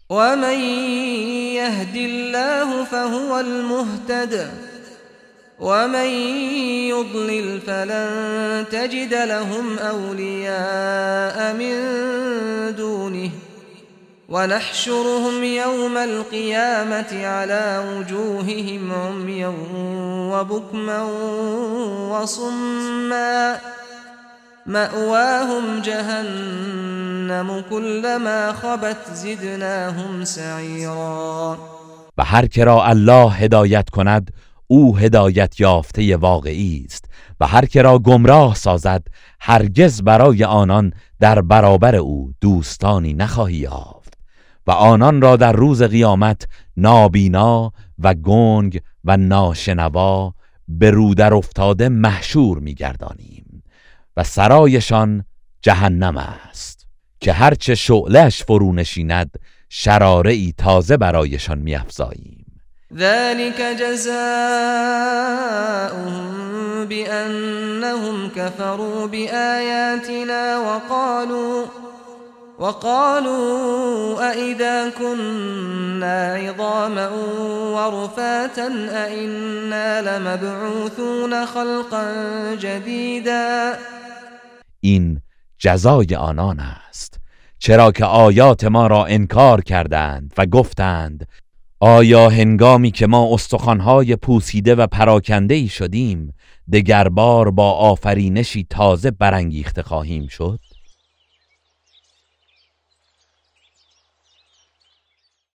ومن يهد الله فهو المهتد ومن يضلل فلن تجد لهم أولياء من دونه ونحشرهم يوم القيامة على وجوههم عميا وبكما وصما مأواهم جهنم كلما خبت زدناهم سعیرا. و هر که را الله هدایت کند او هدایت یافته واقعی است و هر که را گمراه سازد هرگز برای آنان در برابر او دوستانی نخواهی یافت و آنان را در روز قیامت نابینا و گنگ و ناشنوا به رو در افتاده محشور می‌گردانیم و سرایشان جهنم است که هرچه شعله‌اش فرو نشیند شراره‌ای تازه برایشان می‌افزاییم. ذلك جزاؤهم بأنهم كفروا بآياتنا وقالوا أئذا كنا عظاما ورفاتا أئنا لمبعوثون خلقا جديدا. این جزای آنان است چرا که آیات ما را انکار کردند و گفتند آیا هنگامی که ما استخوان‌های پوسیده و پراکنده‌ای شدیم دگربار با آفرینشی تازه برانگیخته خواهیم شد؟